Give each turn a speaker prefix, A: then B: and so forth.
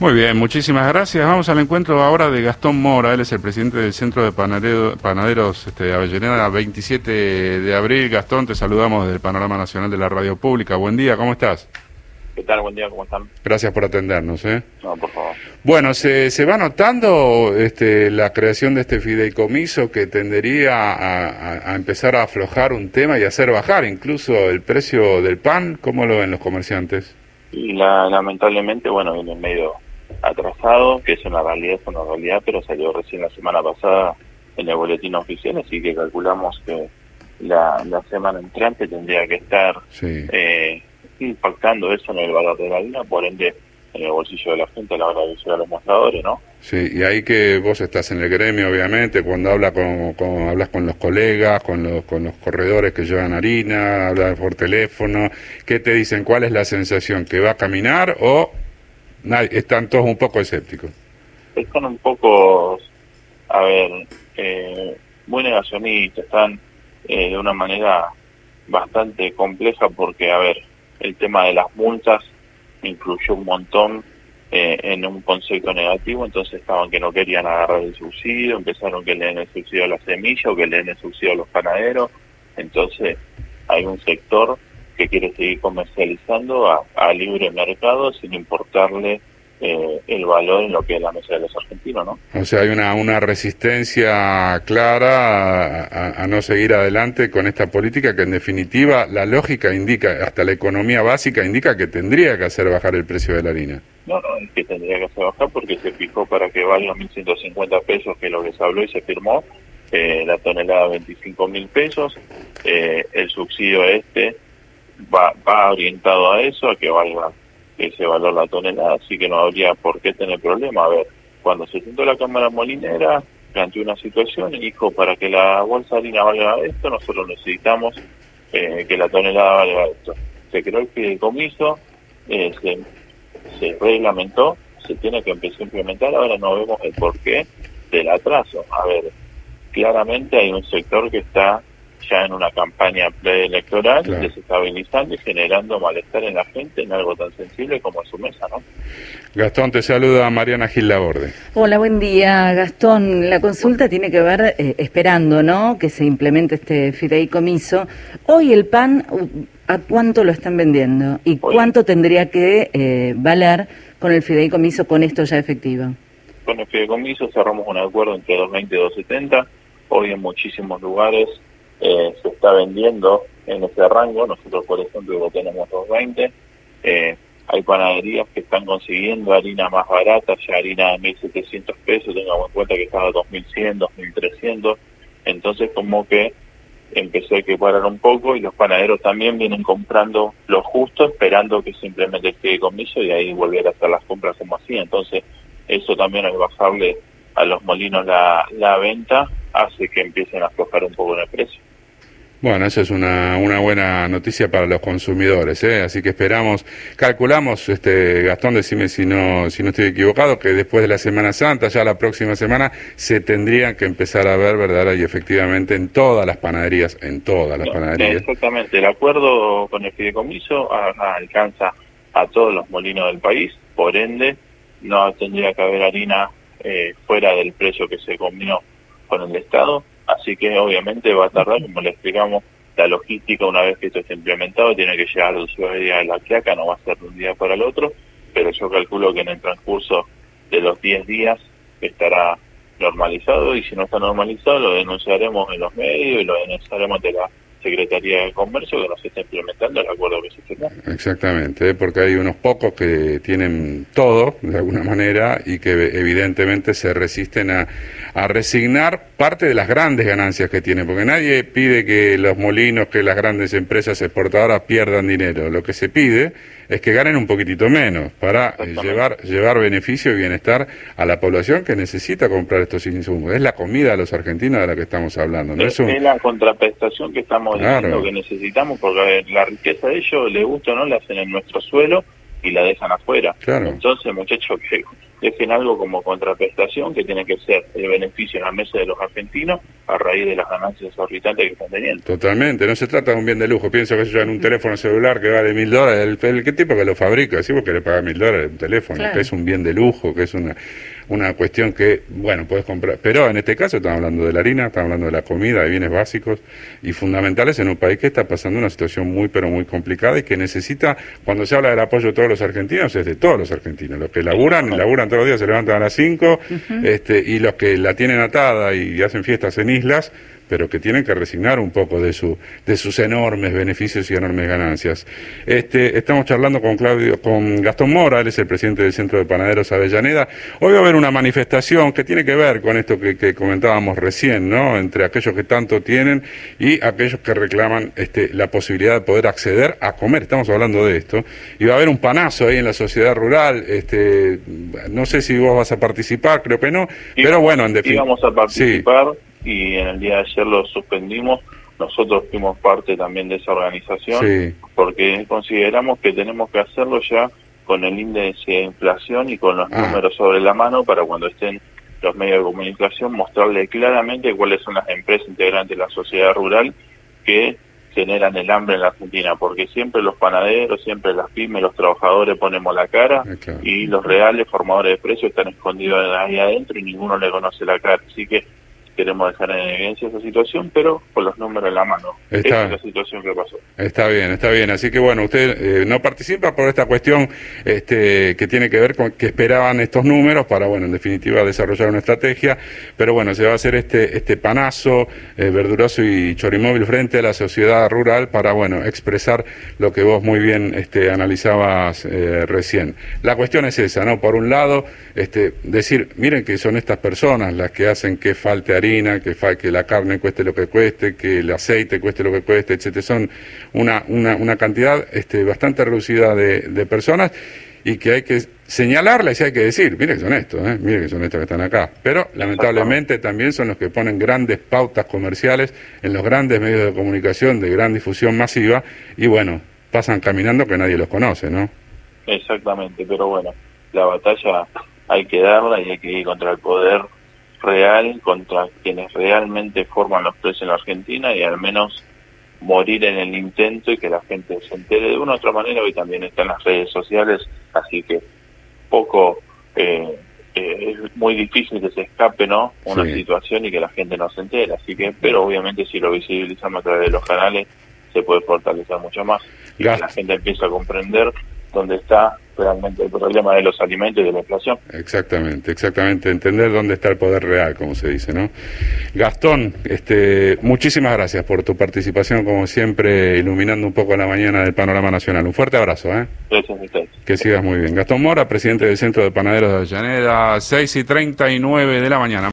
A: Muy bien, muchísimas gracias. Vamos al encuentro ahora de Gastón Mora. Él es el presidente del Centro de Panaderos Avellaneda, 27 de abril. Gastón, te saludamos desde el Panorama Nacional de la Radio Pública. Buen día, ¿cómo estás?
B: ¿Qué tal? Buen día, ¿cómo están?
A: Gracias por atendernos.
B: No, por favor.
A: Bueno, se va notando la creación de este fideicomiso que tendería a empezar a aflojar un tema y hacer bajar incluso el precio del pan. ¿Cómo lo ven los comerciantes?
B: Y lamentablemente, bueno, viene medio atrasado, que es una realidad, pero salió recién la semana pasada en el boletín oficial, así que calculamos que la semana entrante tendría que estar impactando eso en el valor de la harina, por ende en el bolsillo de la gente a la hora de llegar a los mostradores, ¿no?
A: Sí, y ahí que vos estás en el gremio, obviamente, cuando hablas con los colegas, con los corredores que llevan harina, hablas por teléfono, ¿qué te dicen? ¿Cuál es la sensación? ¿Que va a caminar o están todos un poco escépticos?
B: Están un poco, muy negacionistas, están de una manera bastante compleja porque, el tema de las multas influyó un montón en un concepto negativo, entonces estaban que no querían agarrar el subsidio, empezaron que le den el subsidio a la semilla o que le den el subsidio a los panaderos, entonces hay un sector que quiere seguir comercializando a libre mercado sin importarle el valor en lo que es la mesa de los argentinos, ¿no?
A: O sea, hay una resistencia clara a no seguir adelante con esta política que en definitiva la lógica indica, hasta la economía básica indica que tendría que hacer bajar el precio de la harina.
B: No, es que tendría que hacer bajar porque se fijó para que valga 1.150 pesos, que es lo que se habló y se firmó, la tonelada 25.000 pesos, el subsidio va orientado a eso, a que valga ese valor la tonelada, así que no habría por qué tener problema. Cuando se sentó la Cámara Molinera, planteó una situación y dijo, para que la bolsa de harina valga esto, nosotros necesitamos que la tonelada valga esto. Se creó el fideicomiso, se reglamentó, se tiene que empezar a implementar, ahora no vemos el porqué del atraso. Claramente hay un sector que está ya en una campaña preelectoral, claro, desestabilizando y generando malestar en la gente en algo tan sensible como es su mesa, ¿no?
A: Gastón, te saluda Mariana Gil Laborde.
C: Hola, buen día, Gastón. La consulta tiene que ver, esperando, ¿no?, que se implemente este fideicomiso. Hoy el pan, ¿a cuánto lo están vendiendo? ¿Y cuánto tendría que valer con el fideicomiso, con esto ya efectivo?
B: Con el fideicomiso cerramos un acuerdo entre 2.20 y 2.70. Hoy en muchísimos lugares se está vendiendo en ese rango. Nosotros, por ejemplo, lo tenemos 2.20. Hay panaderías que están consiguiendo harina más barata, ya harina de 1.700 pesos, tengamos en cuenta que estaba 2.100, 2.300. Entonces, como que empezó a equiparar un poco y los panaderos también vienen comprando lo justo, esperando que se implemente el fideicomiso y ahí volver a hacer las compras como así. Entonces, eso también, al bajarle a los molinos la venta, hace que empiecen a aflojar un poco en el precio.
A: Bueno, esa es una buena noticia para los consumidores, así que calculamos, Gastón, decime si no estoy equivocado, que después de la Semana Santa, ya la próxima semana, se tendrían que empezar a ver, ¿verdad? Y efectivamente en todas las panaderías,
B: Exactamente, el acuerdo con el fideicomiso alcanza a todos los molinos del país, por ende no tendría que haber harina fuera del precio que se combinó con el Estado. Así que obviamente va a tardar, como le explicamos, la logística una vez que esto esté implementado, tiene que llegar al usuario de La Quiaca, no va a ser de un día para el otro, pero yo calculo que en el transcurso de los 10 días estará normalizado, y si no está normalizado lo denunciaremos en los medios y lo denunciaremos de la Secretaría de Comercio, que nos está implementando el acuerdo que se firmó.
A: Exactamente, porque hay unos pocos que tienen todo, de alguna manera, y que evidentemente se resisten a resignar parte de las grandes ganancias que tienen, porque nadie pide que los molinos, que las grandes empresas exportadoras pierdan dinero. Lo que se pide es que ganen un poquitito menos para llevar beneficio y bienestar a la población que necesita comprar estos insumos. Es la comida de los argentinos de la que estamos hablando, ¿no?
B: Es la contraprestación que estamos diciendo que necesitamos, porque la riqueza de ellos, le gusta o no, la hacen en nuestro suelo y la dejan afuera.
A: Claro.
B: Entonces, muchachos, que dejen algo como contraprestación que tiene que ser el beneficio en la mesa de los argentinos a raíz de las ganancias exorbitantes que están teniendo.
A: Totalmente, no se trata de un bien de lujo. Pienso que yo en un teléfono celular que vale $1.000, el ¿qué tipo que lo fabrica? Si vos querés pagar $1.000 un teléfono, claro, que es un bien de lujo, que es una cuestión que, bueno, puedes comprar. Pero en este caso estamos hablando de la harina, estamos hablando de la comida, de bienes básicos y fundamentales en un país que está pasando una situación muy, pero muy complicada y que necesita, cuando se habla del apoyo de todos los argentinos, es de todos los argentinos. Los que laburan todos los días, se levantan a las 5, y los que la tienen atada y hacen fiestas en islas, pero que tienen que resignar un poco de sus enormes beneficios y enormes ganancias. Estamos charlando con Gastón Mora, él es el presidente del Centro de Panaderos Avellaneda. Hoy va a haber una manifestación que tiene que ver con esto que comentábamos recién, ¿no? Entre aquellos que tanto tienen y aquellos que reclaman la posibilidad de poder acceder a comer. Estamos hablando de esto. Y va a haber un panazo ahí en la sociedad rural. No sé si vos vas a participar, creo que no, pero bueno, en definitiva.
B: Vamos a participar. Sí. Y en el día de ayer lo suspendimos. Nosotros fuimos parte también de esa organización, sí, porque consideramos que tenemos que hacerlo ya con el índice de inflación y con los números sobre la mano para cuando estén los medios de comunicación mostrarle claramente cuáles son las empresas integrantes de la sociedad rural que generan el hambre en la Argentina, porque siempre los panaderos, siempre las pymes, los trabajadores ponemos la cara, claro, y los reales formadores de precios están escondidos ahí adentro y ninguno le conoce la cara. Así que queremos dejar en evidencia esa situación, pero con los números en la mano. Esa es la situación que pasó. Está bien.
A: Así que bueno, usted no participa por esta cuestión que tiene que ver con que esperaban estos números para, bueno, en definitiva desarrollar una estrategia, pero bueno, se va a hacer este panazo verduroso y chorimóvil frente a la sociedad rural para, bueno, expresar lo que vos muy bien analizabas recién. La cuestión es esa, ¿no? Por un lado, decir, miren que son estas personas las que hacen que falte harina, que la carne cueste lo que cueste, que el aceite cueste lo que cueste, etcétera. Son una cantidad bastante reducida de personas y que hay que señalarles y hay que decir, mire que son estos, mire que son estos que están acá. Pero lamentablemente también son los que ponen grandes pautas comerciales en los grandes medios de comunicación de gran difusión masiva y bueno, pasan caminando que nadie los conoce, ¿no?
B: Exactamente, pero bueno, la batalla hay que darla y hay que ir contra el poder real, contra quienes realmente forman los precios en la Argentina y al menos morir en el intento y que la gente se entere de una u otra manera. Hoy también están las redes sociales, así que es muy difícil que se escape, ¿no? Una situación y que la gente no se entere, así que, pero obviamente si lo visibilizamos a través de los canales se puede fortalecer mucho más y que la gente empieza a comprender dónde está realmente el problema de los alimentos y de la inflación.
A: Exactamente, entender dónde está el poder real, como se dice, ¿no? Gastón, muchísimas gracias por tu participación, como siempre, iluminando un poco la mañana del panorama nacional. Un fuerte abrazo,
B: Gracias a ustedes.
A: Que sigas muy bien. Gastón Mora, presidente del Centro de Panaderos de Avellaneda, 6:39 de la mañana.